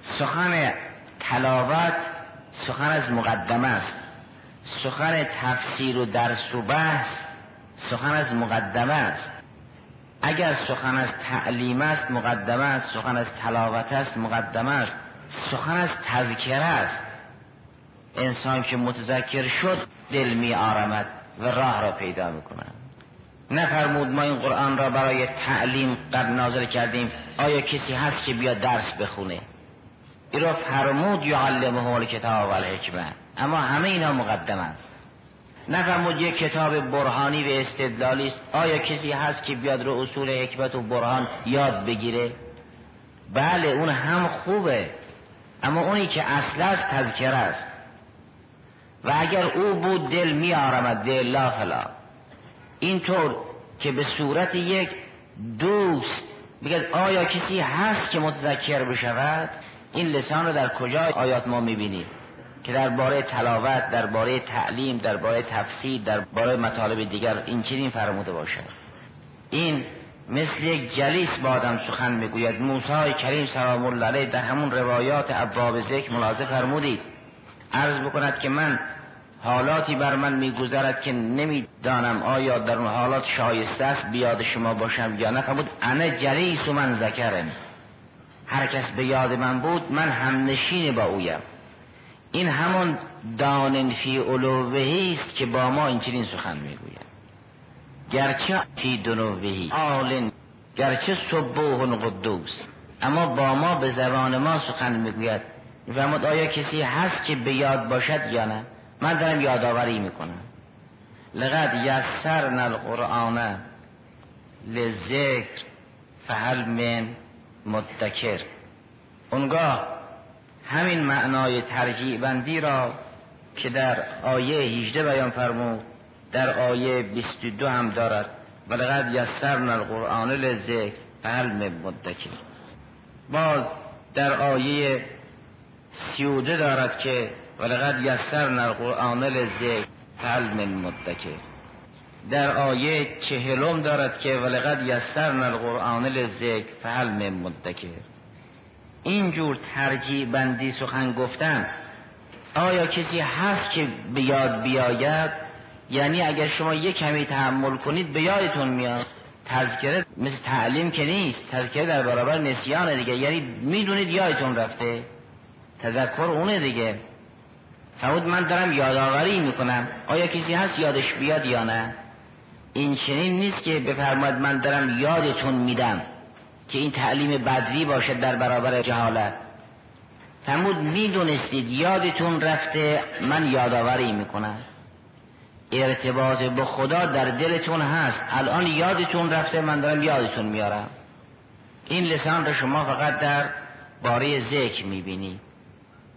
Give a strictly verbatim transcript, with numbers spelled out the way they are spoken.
سخن تلاوت سخن از مقدمه است، سخن تفسیر و درس و بحث سخن از مقدمه است. اگر سخن از تعلیم است مقدمه است، سخن از تلاوت است مقدمه است، سخن از تذکره است. انسان که متذکر شد دل می آرمد و راه را پیدا می کند. نفرمود ما این قرآن را برای تعلیم قبل نازل کردیم، آیا کسی هست که بیا درس بخونه؟ این را فرمود یعلمهم الکتاب و الحکمه، اما همه اینا مقدمه است. نفرمود یک کتاب برهانی و استدلالی است، آیا کسی هست که بیاد رو اصول حکمت و برهان یاد بگیره؟ بله اون هم خوبه، اما اونی که اصل است تذکره است. و اگر او بود دل می آرمد دل لا فلا. اینطور که به صورت یک دوست بگید آیا کسی هست که متذکر بشود؟ این لسان رو در کجا آیات ما میبینیم که درباره تلاوت، درباره تعلیم، درباره تفسیر، درباره مطالب دیگر این چنین فرموده باشد؟ این مثل یک جلیس با آدم سخن میگوید. موسی کریم سلام الله علیه در همون روایات ابواب ذکر ملاحظه فرمودید، عرض بکند که من حالاتی بر من میگذرد که نمیدانم آیا در اون حالات شایسته است بیاد شما باشم یا نه. فرمود انا جلیس و من ذکرن، هر کس به یاد من بود من همنشین با اویم. این همون دان فی علوهی است که با ما این چنین سخن میگوید. گرچه فی دنوهی عال، گرچه سبوح قدوس، اما با ما به زبان ما سخن میگوید. فرمود آیا کسی هست که به یاد باشد یا نه؟ من دارم یادآوری میکنم. لقد یسرنا القرآن للذکر فهل من مدکر. اونگاه همین معنای ترجیع بندی را که در آیه هجده بیان فرمود در آیه بیست و دو هم دارد، ولقد یسرنا القرآن للذکر فهل من مدکر. باز در آیه سی و دو دارد که ولقد یسرنا القرآن للذکر فهل من مدکر. در آیه چهلم دارد که ولقد یسرنا القرآن للذکر فهل من مدکر. اینجور ترجیع بندی سخن گفتن، آیا کسی هست که به یاد بیاید؟ یعنی اگر شما یک کمی تحمل کنید به یادتون میاد. تذکره مثل تعلیم که نیست، تذکره در برابر نسیان دیگه، یعنی میدونید یادتون رفته، تذکر اونه دیگه. فرمود من دارم یادآوری میکنم، آیا کسی هست یادش بیاد یا نه؟ این چنین نیست که بفرماید من دارم یادتون میدم که این تعلیم بدوی باشد در برابر جهالت. فرمود میدونستید یادتون رفته، من یادآوری میکنم. ارتباط به خدا در دلتون هست، الان یادتون رفته، من دارم یادتون میارم. این لسان رو شما فقط در باره ذکر میبینید.